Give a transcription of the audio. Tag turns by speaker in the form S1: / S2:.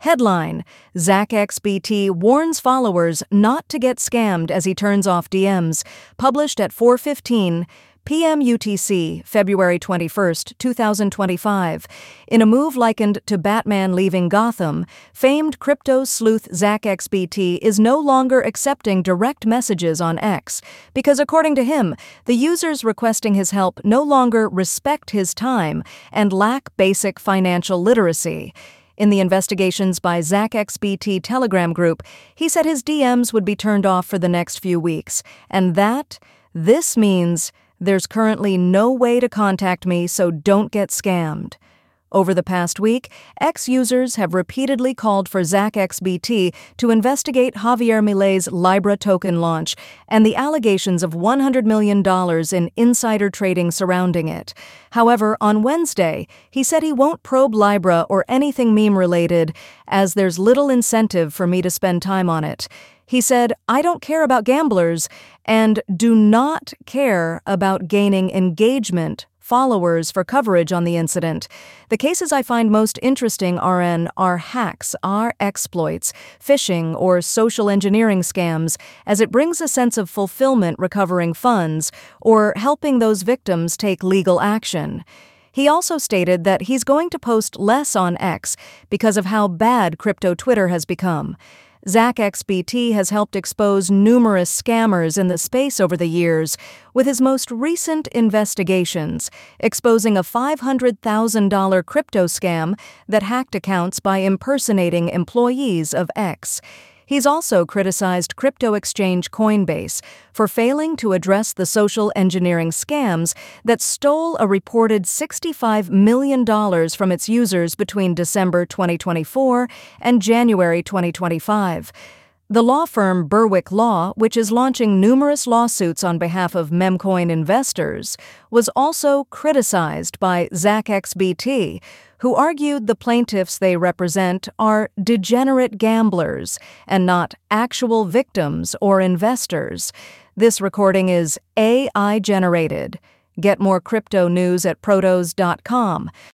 S1: Headline: ZachXBT warns followers not to get scammed as he turns off DMs. Published at 4:15 p.m. UTC, February 21, 2025. In a move likened to Batman leaving Gotham, famed crypto sleuth ZachXBT is no longer accepting direct messages on X because, according to him, the users requesting his help no longer respect his time and lack basic financial literacy. In the investigations by ZachXBT Telegram group, he said his DMs would be turned off for the next few weeks, and this means there's currently no way to contact me, so don't get scammed. Over the past week, X users have repeatedly called for ZachXBT to investigate Javier Milei's Libra token launch and the allegations of $100 million in insider trading surrounding it. However, on Wednesday, he said he won't probe Libra or anything meme-related, as there's little incentive for me to spend time on it. He said, "I don't care about gamblers and do not care about gaining engagement, followers for coverage on the incident. The cases I find most interesting are hacks, exploits, phishing, or social engineering scams, as it brings a sense of fulfillment recovering funds or helping those victims take legal action." He also stated that he's going to post less on X because of how bad crypto Twitter has become. ZachXBT has helped expose numerous scammers in the space over the years, with his most recent investigations exposing a $500,000 crypto scam that hacked accounts by impersonating employees of X. He's also criticized crypto exchange Coinbase for failing to address the social engineering scams that stole a reported $65 million from its users between December 2024 and January 2025. The law firm Berwick Law, which is launching numerous lawsuits on behalf of memcoin investors, was also criticized by ZachXBT, who argued the plaintiffs they represent are degenerate gamblers and not actual victims or investors. This recording is AI generated. Get more crypto news at protos.com.